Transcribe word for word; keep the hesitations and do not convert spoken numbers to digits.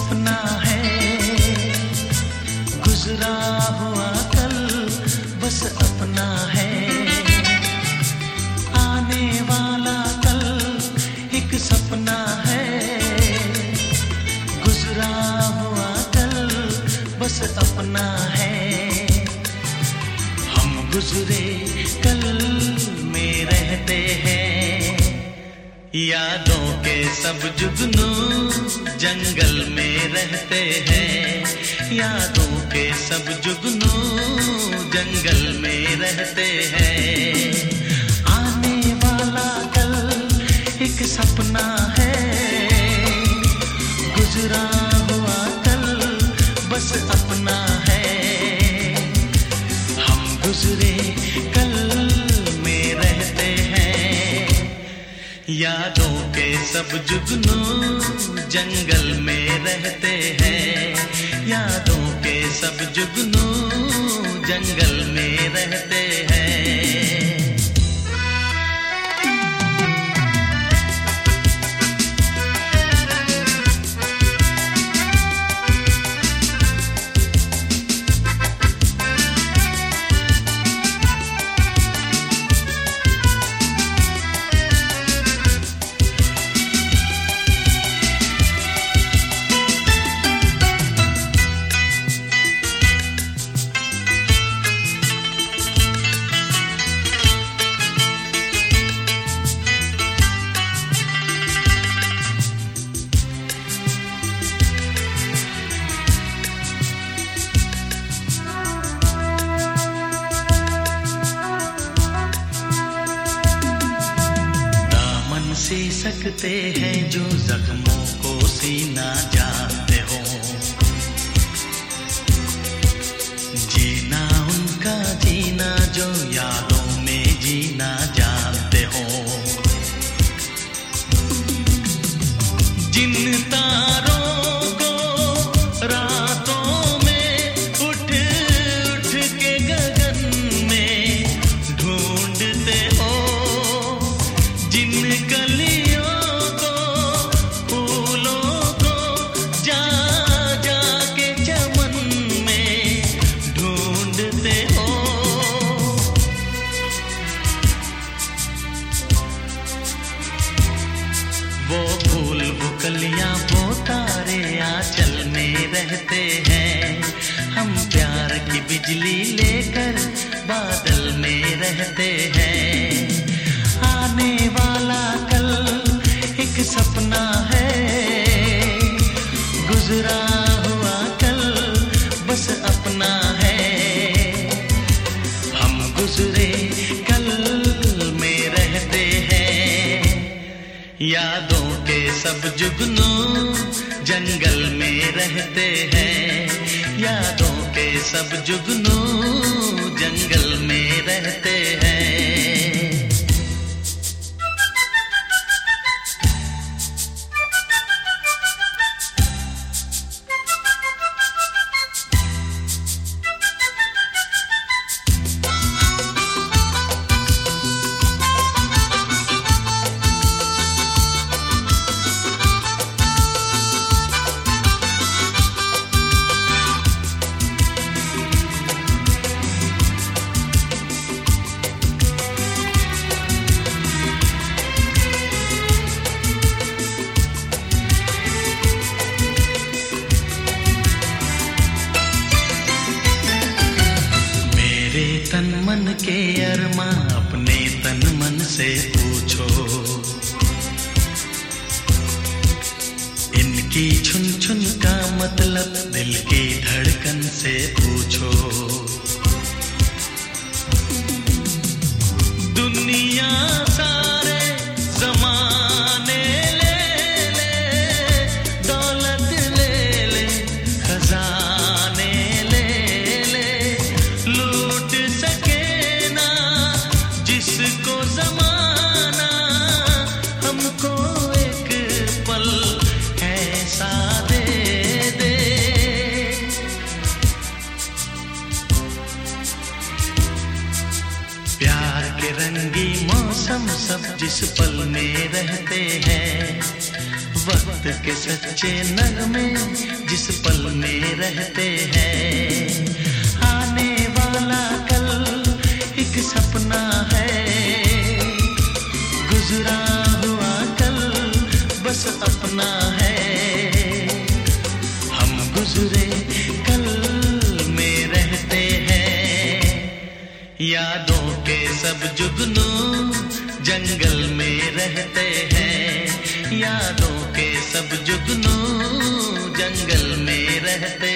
सपना है गुजरा हुआ कल, बस अपना है आने वाला कल। एक सपना है गुजरा हुआ कल, बस अपना है। हम गुजरे कल में रहते हैं, यादों के सब जुगनू जंगल में रहते हैं। यादों के सब जुगनू जंगल में रहते हैं। आने वाला कल एक सपना है गुजरा हुआ कल, बस अपना है। हम गुजरे कल में रहते हैं, यादों के सब जुगनू जंगल में रहते हैं। यादों के सब जुगनू जंगल में रहते हैं। सी सकते हैं जो जख्मों को सीना जानते हो, जीना उनका जीना जो यादों में जीना जानते हो। जिन तारों को रातों में उठ उठ के गगन में ढूंढते हो, जिन कलियों को फूलों को जा जा के चमन में ढूंढते हो। वो फूल वो कलियां वो तारे आंचल में रहते हैं। हम प्यार की बिजली लेकर बादल में रहते हैं। आने वाला कल एक सपना है गुजरा हुआ कल, बस अपना है। हम गुजरे कल में रहते हैं, यादों के सब जुगनू जंगल में रहते हैं। यादों के सब जुगनू जंगल में रहते हैं। तन मन के अरमां अपने तन मन से पूछो, इनकी छुन छुन का मतलब दिल की धड़कन से पूछो। दुनिया सारे ज़माने ले ले, दौलत ले ले, खजाने ले ले, लूट सके ना जिसको ज़माना, हमको एक पल ऐसा दे दे। प्यार के रंगी मौसम सब जिस पल में रहते हैं, वक्त के सच्चे नगमे जिस पल में रहते हैं। आने वाला कल एक सपना है, गुजरा हुआ कल बस अपना है। हम गुजरे कल में रहते हैं, यादों के सब जुगनू जंगल में रहते हैं। यादों के सब जुगनू जंगल में रहते